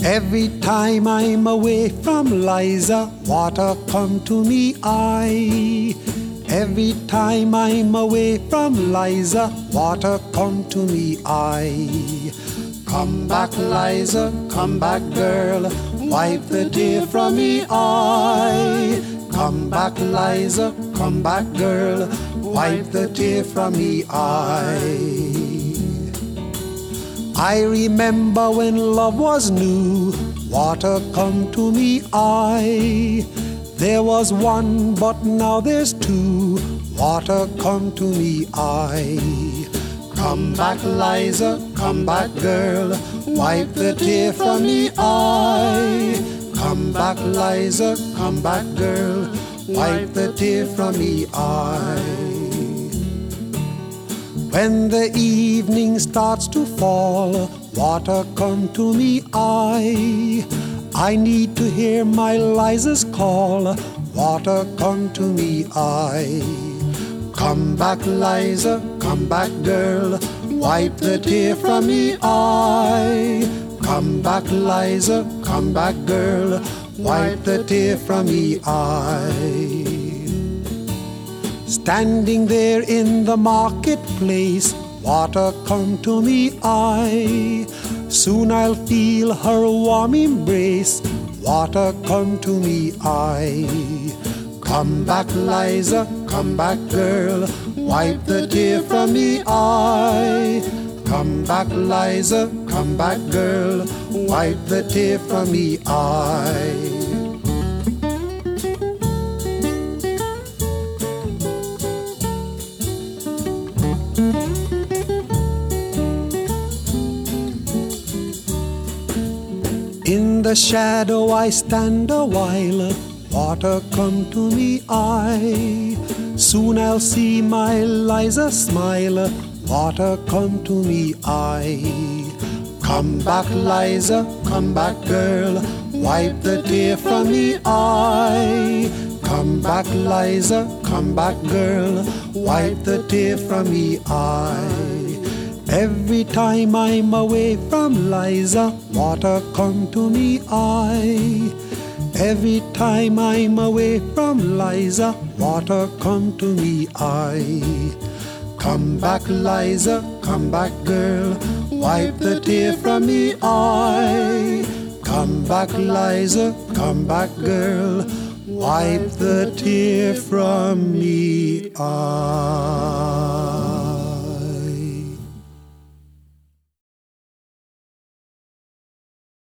Every time I'm away from Liza, water come to me eye. Every time I'm away from Liza, water come to me eye. Come back, Liza, come back, girl, wipe the tear from me eye. Come back, Liza, come back, girl, wipe the tear from me eye. I remember when love was new, water come to me eye. There was one, but now there's two, water come to me eye. Come back, Liza, come back, girl, wipe the tear from me eye. Come back, Liza, come back, girl, wipe the tear from me eye. When the evening starts to fall, water come to me eye. I need to hear my Liza's call, water come to me eye. Come back, Liza, come back, girl, wipe the tear from me eye. Come back, Liza, come back, girl, wipe the tear from me eye. Standing there in the marketplace, water come to me eye. Soon I'll feel her warm embrace, water come to me eye. Come back, Liza, come back, girl, wipe the tear from me eye. Come back, Liza, come back, girl, wipe the tear from me eye. In the shadow I stand a while, water come to me eye. Soon I'll see my Liza smile, water come to me eye. Come back, Liza, come back, girl, wipe the tear from me eye. Come back, Liza, come back, girl, wipe the tear from me eye. Every time I'm away from Liza, water come to me eye. Every time I'm away from Liza, water come to me eye. Come back, Liza, come back, girl, wipe the tear from me eye. Come back, Liza, come back, girl, wipe the tear from me eye.